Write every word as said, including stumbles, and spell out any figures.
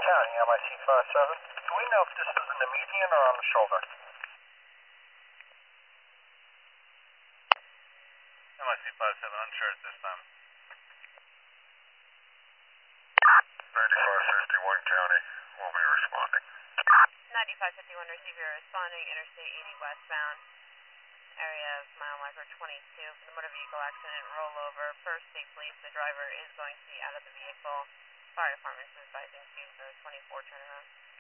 County, M I C five seven. Do we know if this is in the median or on the shoulder? M I C five seven, unsure at this time. ninety-five fifty-one County, we'll be responding. ninety-five fifty-one receiver responding, Interstate eighty westbound, area of mile marker twenty-two for the motor vehicle accident rollover. First, safely, the driver is going to be out of the vehicle. Fire department is advising to the twenty-four turnaround.